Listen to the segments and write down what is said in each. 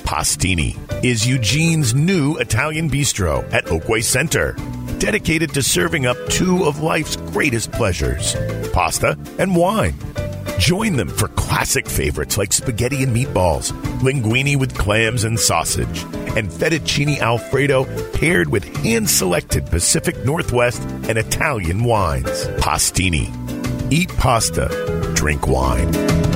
Pastini is Eugene's new Italian bistro at Oakway Center, dedicated to serving up two of life's greatest pleasures, pasta and wine. Join them for classic favorites like spaghetti and meatballs, linguine with clams and sausage, and fettuccine Alfredo paired with hand-selected Pacific Northwest and Italian wines. Pastini. Eat pasta. Drink wine.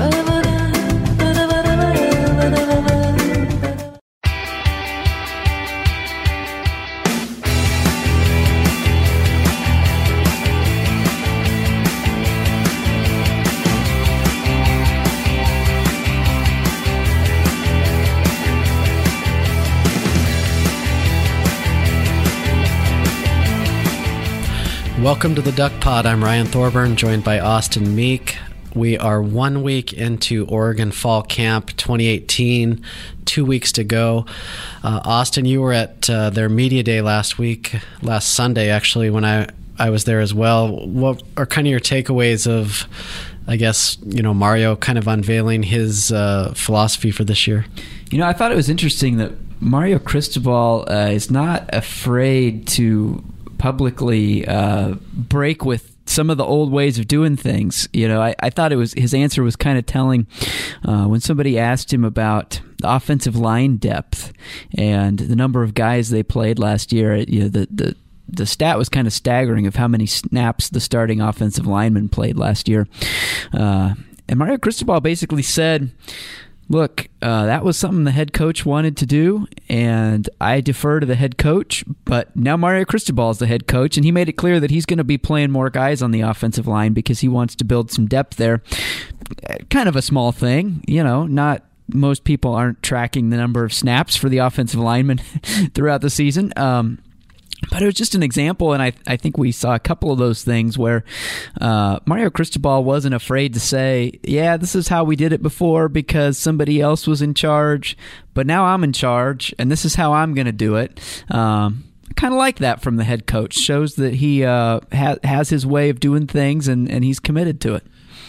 Welcome to the Duck Pod. I'm Ryan Thorburn, joined by Austin Meek. We are 1 week into Oregon Fall Camp 2018, 2 weeks to go. Austin, you were at their media day last Sunday, actually, when I was there as well. What are kind of your takeaways of, I guess, Mario kind of unveiling his philosophy for this year? I thought it was interesting that Mario Cristobal is not afraid to publicly break with some of the old ways of doing things. I thought his answer was kind of telling when somebody asked him about the offensive line depth and the number of guys they played last year. The stat was kind of staggering of how many snaps the starting offensive lineman played last year. And Mario Cristobal basically said, look, that was something the head coach wanted to do, and I defer to the head coach, but now Mario Cristobal is the head coach, and he made it clear that he's going to be playing more guys on the offensive line because he wants to build some depth there. Kind of a small thing, not most people aren't tracking the number of snaps for the offensive linemen throughout the season. But it was just an example, and I think we saw a couple of those things where Mario Cristobal wasn't afraid to say, yeah, this is how we did it before because somebody else was in charge, but now I'm in charge, and this is how I'm going to do it. Kind of like that from the head coach. Shows that he has his way of doing things, and he's committed to it.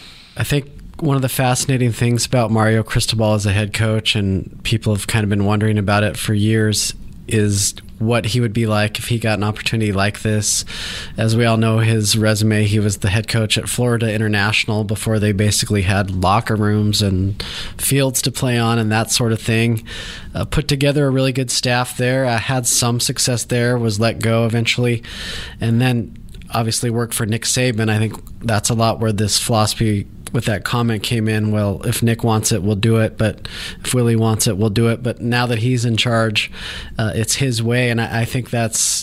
I think one of the fascinating things about Mario Cristobal as a head coach, and people have kind of been wondering about it for years, is what he would be like if he got an opportunity like this. As we all know, his resume, he was the head coach at Florida International before they basically had locker rooms and fields to play on and that sort of thing. Put together a really good staff there, had some success there, was let go eventually, and then obviously worked for Nick Saban. I think that's a lot where this philosophy with that comment came in. Well, if Nick wants it, we'll do it, but if Willie wants it, we'll do it. But now that he's in charge, it's his way, and I think that's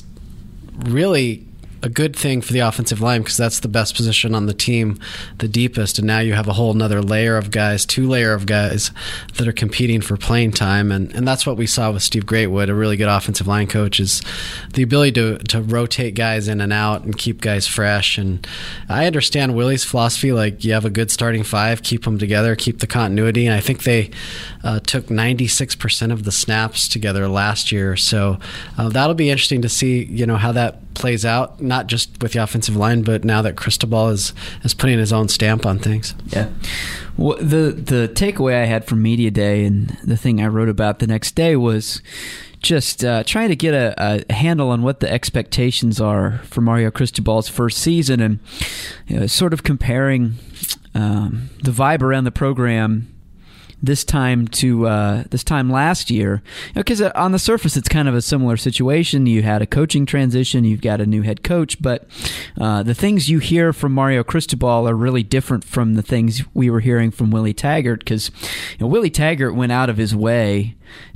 really a good thing for the offensive line because that's the best position on the team, the deepest, and now you have a whole nother layer of guys, two layer of guys that are competing for playing time, and that's what we saw with Steve Greatwood, a really good offensive line coach, is the ability to rotate guys in and out and keep guys fresh. And I understand Willie's philosophy, like you have a good starting five, keep them together, keep the continuity, and I think they took 96% of the snaps together last year, so that'll be interesting to see how that plays out, not just with the offensive line, but now that Cristobal is putting his own stamp on things. Yeah. Well, the takeaway I had from Media Day and the thing I wrote about the next day was just trying to get a handle on what the expectations are for Mario Cristobal's first season, and sort of comparing the vibe around the program this time to this time last year, because on the surface it's kind of a similar situation. You had a coaching transition, you've got a new head coach, but the things you hear from Mario Cristobal are really different from the things we were hearing from Willie Taggart, because Willie Taggart went out of his way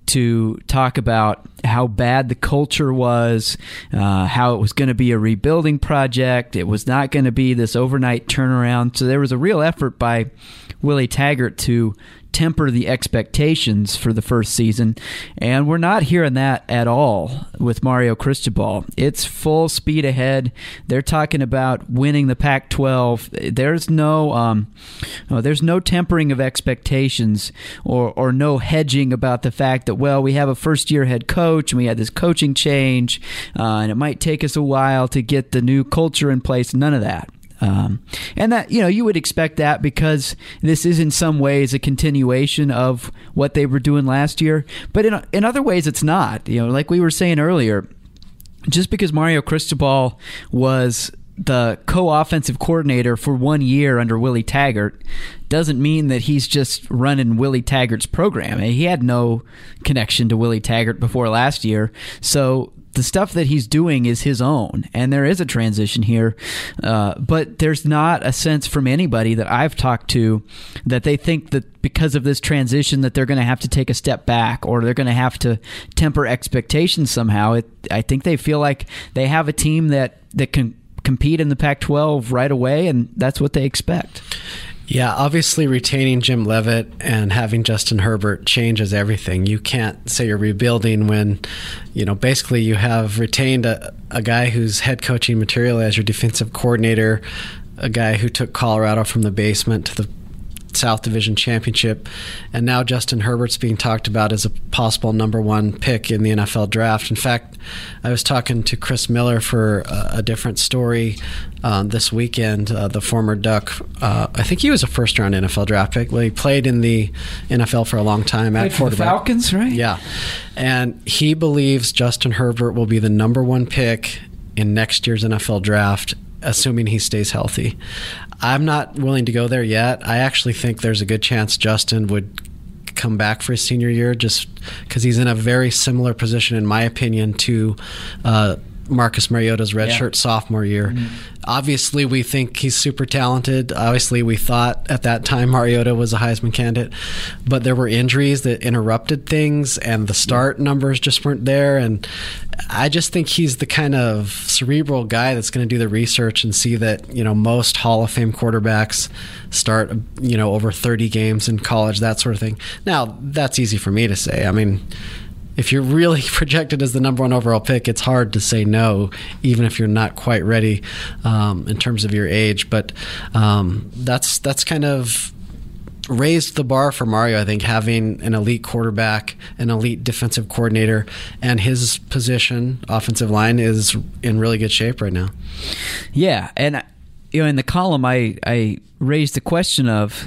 to talk about how bad the culture was, how it was going to be a rebuilding project. It was not going to be this overnight turnaround. So there was a real effort by Willie Taggart to temper the expectations for the first season, and we're not hearing that at all with Mario Cristobal. It's full speed ahead. They're talking about winning the Pac-12. There's no tempering of expectations or no hedging about the fact that, well, we have a first-year head coach and we had this coaching change, and it might take us a while to get the new culture in place. None of that. And that, you would expect that because this is in some ways a continuation of what they were doing last year. But in other ways, it's not. Like we were saying earlier, just because Mario Cristobal was the co-offensive coordinator for 1 year under Willie Taggart doesn't mean that he's just running Willie Taggart's program. He had no connection to Willie Taggart before last year. So the stuff that he's doing is his own, and there is a transition here. But there's not a sense from anybody that I've talked to that they think that because of this transition that they're going to have to take a step back or they're going to have to temper expectations somehow. I think they feel like they have a team that can compete in the Pac-12 right away, and that's what they expect. Yeah, obviously retaining Jim Leavitt and having Justin Herbert changes everything. You can't say you're rebuilding when, basically you have retained a guy who's head coaching material as your defensive coordinator, a guy who took Colorado from the basement to the South Division Championship, and now Justin Herbert's being talked about as a possible number one pick in the NFL draft. In fact, I was talking to Chris Miller for a different story this weekend, the former Duck. I think he was a first-round NFL draft pick. Well, he played in the NFL for a long time at for the Falcons, right? Yeah, and he believes Justin Herbert will be the number one pick in next year's NFL draft, assuming he stays healthy. I'm not willing to go there yet. I actually think there's a good chance Justin would come back for his senior year just because he's in a very similar position, in my opinion, to Marcus Mariota's redshirt sophomore year. Mm-hmm. Obviously, we think he's super talented. Obviously, we thought at that time Mariota was a Heisman candidate, but there were injuries that interrupted things, and the start numbers just weren't there. And I just think he's the kind of cerebral guy that's going to do the research and see that, most Hall of Fame quarterbacks start, over 30 games in college, that sort of thing. Now, that's easy for me to say. I mean, if you're really projected as the number one overall pick, it's hard to say no, even if you're not quite ready in terms of your age. But that's kind of raised the bar for Mario, I think, having an elite quarterback, an elite defensive coordinator, and his position, offensive line, is in really good shape right now. Yeah, and in the column I raised the question of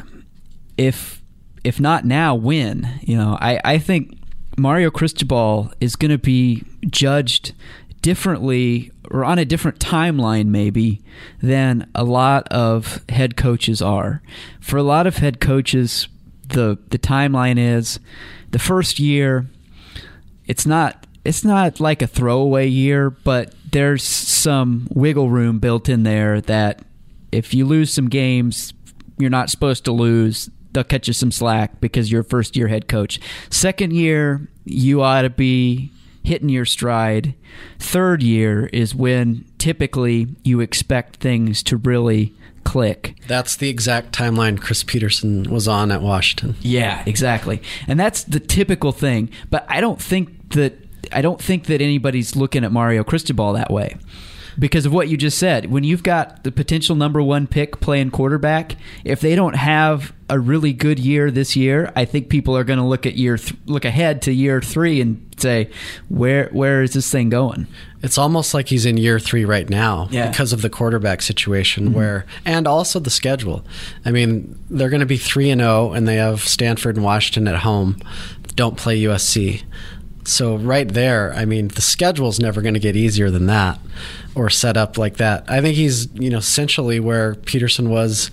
if not now, when? I think Mario Cristobal is going to be judged differently or on a different timeline maybe than a lot of head coaches are. For a lot of head coaches, the timeline is the first year. It's not like a throwaway year, but there's some wiggle room built in there that if you lose some games you're not supposed to lose, they'll cut you some slack because you're a first-year head coach. Second year, you ought to be hitting your stride. Third year is when typically you expect things to really click. That's the exact timeline Chris Peterson was on at Washington. Yeah, exactly. And that's the typical thing. But I don't think that anybody's looking at Mario Cristobal that way. Because of what you just said, when you've got the potential number one pick playing quarterback, if they don't have a really good year this year, I think people are going to look ahead to year 3 and say, where is this thing going? It's almost like he's in year 3 right now because of the quarterback situation, and also the schedule. I mean, they're going to be 3-0, and they have Stanford and Washington at home. Don't play USC. So right there, I mean, the schedule's never going to get easier than that or set up like that. I think he's, essentially where Peterson was,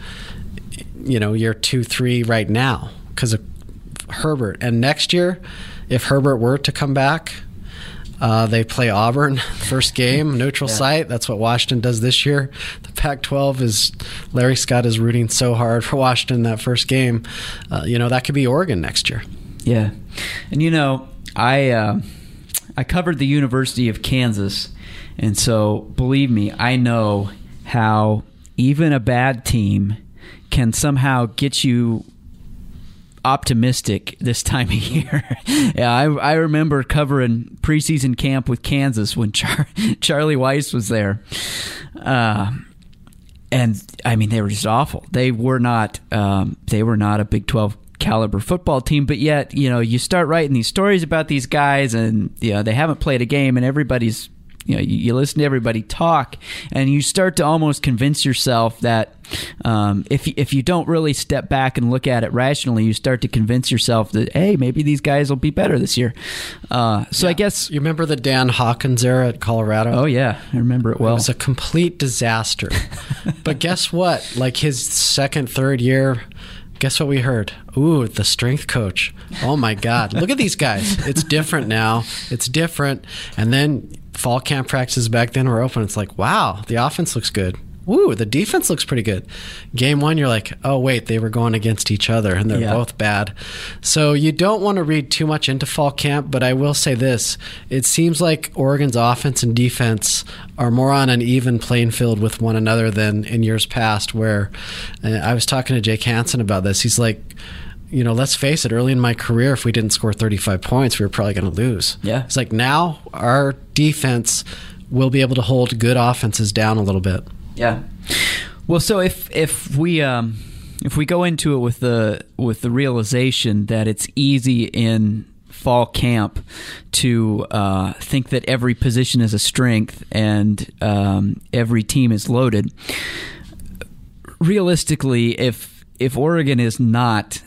year 2, 3 right now because of Herbert. And next year, if Herbert were to come back, they play Auburn first game, neutral site. That's what Washington does this year. The Pac-12 is, Larry Scott is rooting so hard for Washington that first game. That could be Oregon next year. Yeah. And, I covered the University of Kansas, and so believe me, I know how even a bad team can somehow get you optimistic this time of year. Yeah, I remember covering preseason camp with Kansas when Charlie Weiss was there, and I mean they were just awful. They were not a Big 12 caliber football team, but yet you start writing these stories about these guys, and they haven't played a game, and everybody's you listen to everybody talk, and you start to almost convince yourself that if you don't really step back and look at it rationally, you start to convince yourself that, hey, maybe these guys will be better this year. I guess... You remember the Dan Hawkins era at Colorado? Oh, yeah. I remember it well. It was a complete disaster. But guess what? Like his second, third year... Guess what we heard? Ooh, the strength coach. Oh, my God. Look at these guys. It's different now. It's different. And then fall camp practices back then were open. It's like, wow, the offense looks good. Ooh, the defense looks pretty good. Game one, you're like, oh, wait, they were going against each other, and they're both bad. So you don't want to read too much into fall camp, but I will say this. It seems like Oregon's offense and defense are more on an even playing field with one another than in years past, where I was talking to Jake Hansen about this. He's like, let's face it, early in my career, if we didn't score 35 points, we were probably going to lose. Yeah. It's like now our defense will be able to hold good offenses down a little bit. Yeah. Well, so if we go into it with the realization that it's easy in fall camp to think that every position is a strength and every team is loaded, realistically, if Oregon is not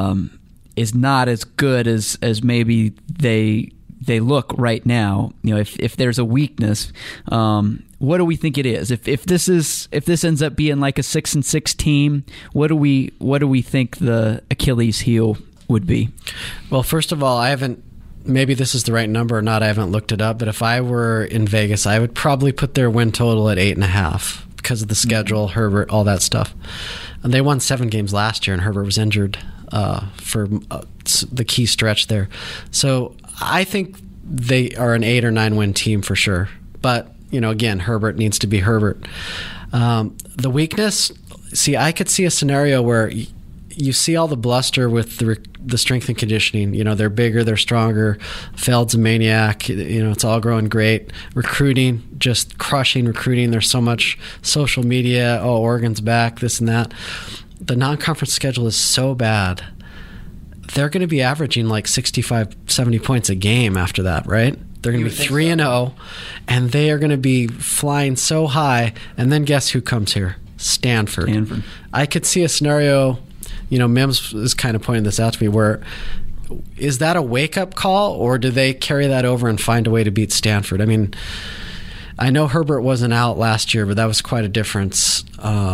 as good as maybe they look right now, if there's a weakness, what do we think it is? If this ends up being like a 6-6 team, what do we think the Achilles heel would be? Well, first of all, maybe this is the right number or not, I haven't looked it up, but if I were in Vegas, I would probably put their win total at 8.5 because of the schedule, Herbert, all that stuff. And they won 7 games last year, and Herbert was injured for the key stretch there. So I think they are an 8 or 9 win team for sure. But, again, Herbert needs to be Herbert. The weakness, I could see a scenario where you see all the bluster with the strength and conditioning. They're bigger, they're stronger. Feld's a maniac. It's all growing great. Recruiting, just crushing recruiting. There's so much social media. Oh, Oregon's back, this and that. The non-conference schedule is so bad. They're going to be averaging like 65, 70 points a game after that, right? They're going to be 3-0, and they are going to be flying so high. And then guess who comes here? Stanford. I could see a scenario, Mims is kind of pointing this out to me, where is that a wake-up call, or do they carry that over and find a way to beat Stanford? I mean, I know Herbert wasn't out last year, but that was quite a difference,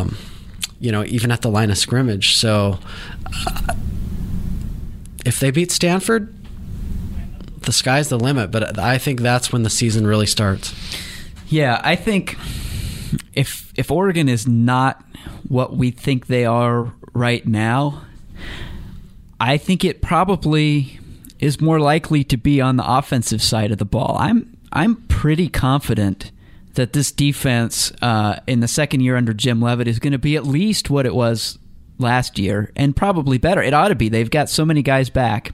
even at the line of scrimmage. So if they beat Stanford, the sky's the limit, but I think that's when the season really starts. Yeah, I think if Oregon is not what we think they are right now, I think it probably is more likely to be on the offensive side of the ball. I'm pretty confident that this defense in the second year under Jim Leavitt is going to be at least what it was last year, and probably better. It ought to be. They've got so many guys back.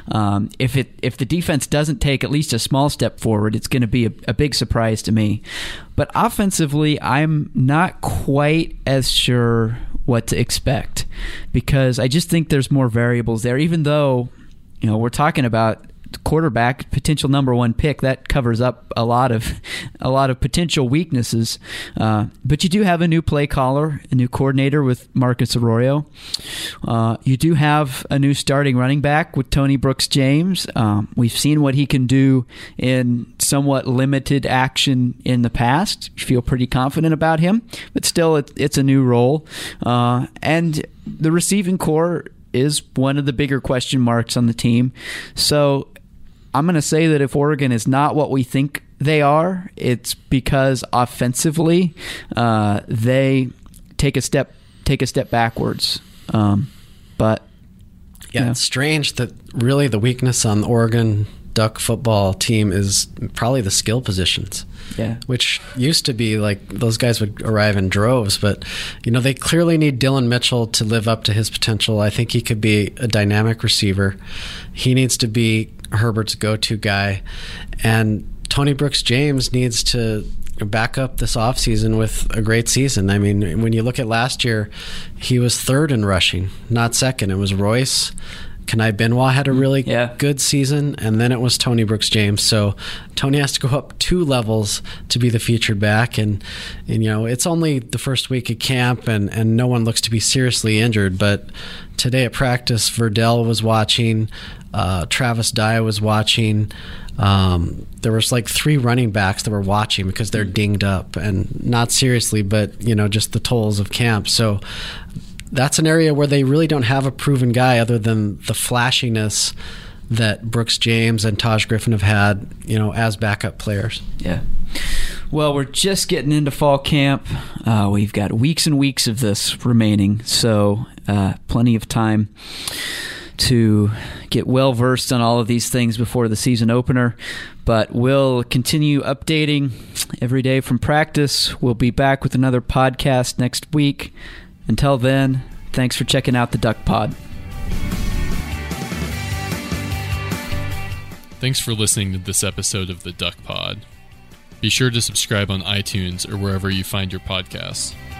If the defense doesn't take at least a small step forward, it's going to be a big surprise to me. But offensively, I'm not quite as sure what to expect, because I just think there's more variables there. Even though, we're talking about quarterback, potential number 1 pick, that covers up a lot of potential weaknesses. But you do have a new play caller, a new coordinator with Marcus Arroyo. You do have a new starting running back with Tony Brooks-James. We've seen what he can do in somewhat limited action in the past. You feel pretty confident about him, but still it's a new role. And the receiving core is one of the bigger question marks on the team. So I'm going to say that if Oregon is not what we think they are, it's because offensively they take a step backwards. But it's strange that really the weakness on the Oregon Duck football team is probably the skill positions. Yeah, which used to be like those guys would arrive in droves, but they clearly need Dylan Mitchell to live up to his potential. I think he could be a dynamic receiver. He needs to be Herbert's go-to guy, and Tony Brooks-James needs to back up this offseason with a great season. I mean, when you look at last year, he was 3rd in rushing, not 2nd. It was Royce, Kanai Benoit had a really Yeah. good season, and then it was Tony Brooks-James. So Tony has to go up 2 levels to be the featured back, and it's only the first week of camp, and no one looks to be seriously injured. But today at practice, Verdell was watching, Travis Dye was watching. There was like 3 running backs that were watching because they're dinged up, and not seriously, but just the tolls of camp. So that's an area where they really don't have a proven guy other than the flashiness that Brooks-James and Taj Griffin have had, as backup players. Yeah. Well, we're just getting into fall camp. We've got weeks and weeks of this remaining, so plenty of time to get well versed on all of these things before the season opener. But we'll continue updating every day from practice. We'll be back with another podcast next week. Until then, thanks for checking out the Duck Pod. Thanks for listening to this episode of the Duck Pod. Be sure to subscribe on iTunes or wherever you find your podcasts.